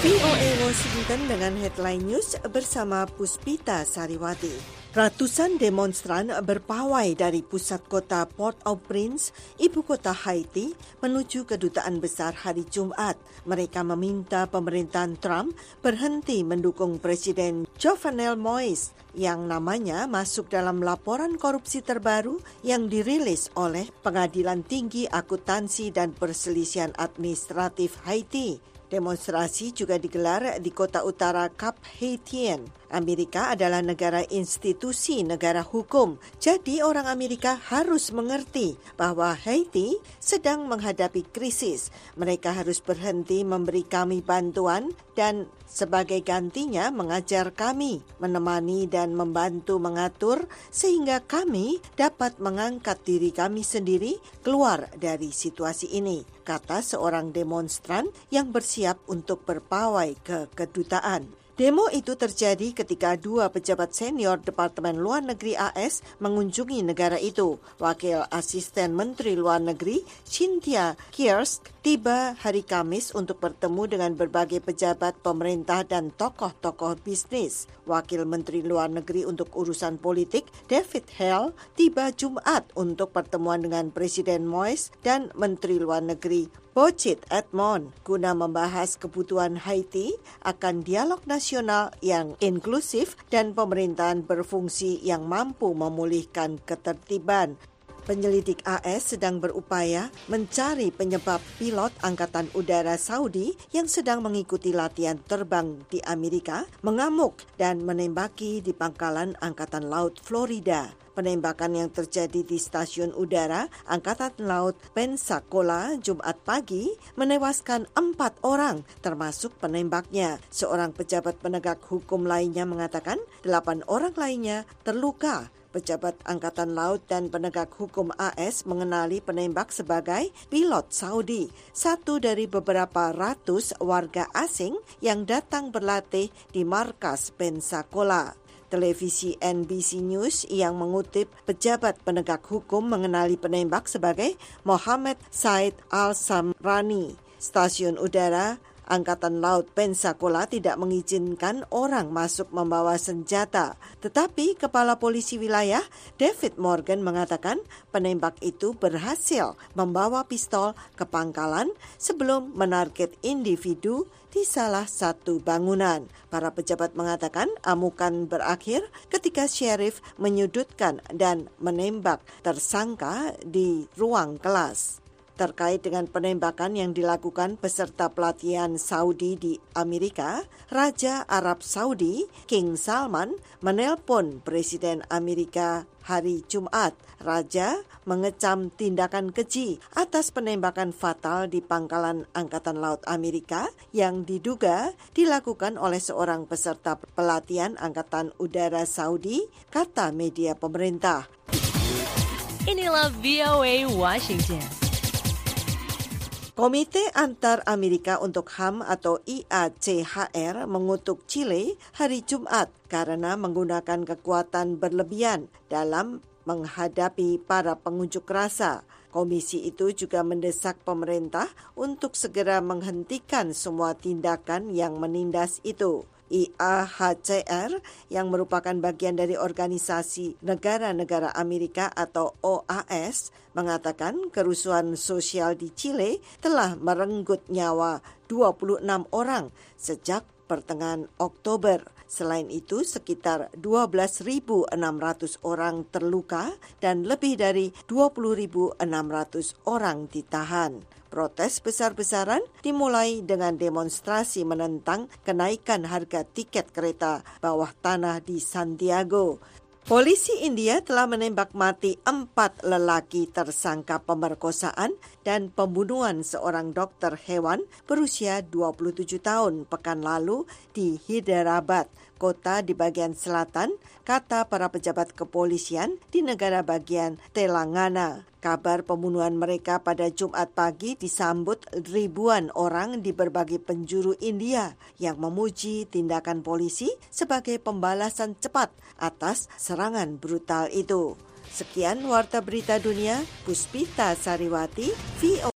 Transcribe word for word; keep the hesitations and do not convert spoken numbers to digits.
V O A Washington dengan headline news bersama Puspita Sariwati. Ratusan demonstran berpawai dari pusat kota Port-au-Prince, ibu kota Haiti, menuju kedutaan besar hari Jumat. Mereka meminta pemerintahan Trump berhenti mendukung Presiden Jovenel Moïse yang namanya masuk dalam laporan korupsi terbaru yang dirilis oleh Pengadilan Tinggi Akuntansi dan Perselisihan Administratif Haiti. Demonstrasi juga digelar di kota utara Cap Haitien. Amerika adalah negara institusi negara hukum, jadi orang Amerika harus mengerti bahwa Haiti sedang menghadapi krisis. Mereka harus berhenti memberi kami bantuan dan sebagai gantinya mengajar kami, menemani dan membantu mengatur sehingga kami dapat mengangkat diri kami sendiri keluar dari situasi ini, kata seorang demonstran yang bersiap untuk berpawai ke kedutaan. Demo itu terjadi ketika dua pejabat senior Departemen Luar Negeri A S mengunjungi negara itu. Wakil Asisten Menteri Luar Negeri Cynthia Kiersk tiba hari Kamis untuk bertemu dengan berbagai pejabat pemerintah dan tokoh-tokoh bisnis. Wakil Menteri Luar Negeri untuk urusan politik David Hale tiba Jumat untuk pertemuan dengan Presiden Moïse dan Menteri Luar Negeri Bocit Edmond guna membahas kebutuhan Haiti akan dialog nasional yang inklusif dan pemerintahan berfungsi yang mampu memulihkan ketertiban. Penyelidik A S sedang berupaya mencari penyebab pilot Angkatan Udara Saudi yang sedang mengikuti latihan terbang di Amerika mengamuk dan menembaki di pangkalan Angkatan Laut Florida. Penembakan yang terjadi di stasiun udara Angkatan Laut Pensacola Jumat pagi menewaskan empat orang, termasuk penembaknya. Seorang pejabat penegak hukum lainnya mengatakan delapan orang lainnya terluka. Pejabat Angkatan Laut dan penegak hukum A S mengenali penembak sebagai pilot Saudi, satu dari beberapa ratus warga asing yang datang berlatih di markas Pensacola. Televisi N B C News yang mengutip pejabat penegak hukum mengenali penembak sebagai Mohammed Said Al-Samrani. Stasiun udara Angkatan Laut Pensacola tidak mengizinkan orang masuk membawa senjata. Tetapi Kepala Polisi Wilayah David Morgan mengatakan penembak itu berhasil membawa pistol ke pangkalan sebelum menarget individu di salah satu bangunan. Para pejabat mengatakan amukan berakhir ketika sheriff menyudutkan dan menembak tersangka di ruang kelas. Terkait dengan penembakan yang dilakukan peserta pelatihan Saudi di Amerika, Raja Arab Saudi, King Salman, menelpon Presiden Amerika hari Jumat. Raja mengecam tindakan keji atas penembakan fatal di pangkalan Angkatan Laut Amerika yang diduga dilakukan oleh seorang peserta pelatihan Angkatan Udara Saudi, kata media pemerintah. Inilah V O A Washington. Komite Antar Amerika untuk H A M atau I A C H R mengutuk Chile hari Jumat karena menggunakan kekuatan berlebihan dalam menghadapi para pengunjuk rasa. Komisi itu juga mendesak pemerintah untuk segera menghentikan semua tindakan yang menindas itu. I A H C R yang merupakan bagian dari Organisasi Negara-Negara Amerika atau O A S mengatakan kerusuhan sosial di Chile telah merenggut nyawa dua puluh enam orang sejak pertengahan Oktober. Selain itu, sekitar dua belas ribu enam ratus orang terluka dan lebih dari dua puluh ribu enam ratus orang ditahan. Protes besar-besaran dimulai dengan demonstrasi menentang kenaikan harga tiket kereta bawah tanah di Santiago. Polisi India telah menembak mati empat lelaki tersangka pemerkosaan dan pembunuhan seorang dokter hewan berusia dua puluh tujuh tahun pekan lalu di Hyderabad, kota di bagian selatan, kata para pejabat kepolisian di negara bagian Telangana. Kabar pembunuhan mereka pada Jumat pagi disambut ribuan orang di berbagai penjuru India yang memuji tindakan polisi sebagai pembalasan cepat atas serangan brutal itu. Sekian Warta Berita Dunia, Puspita Sariwati, V O A.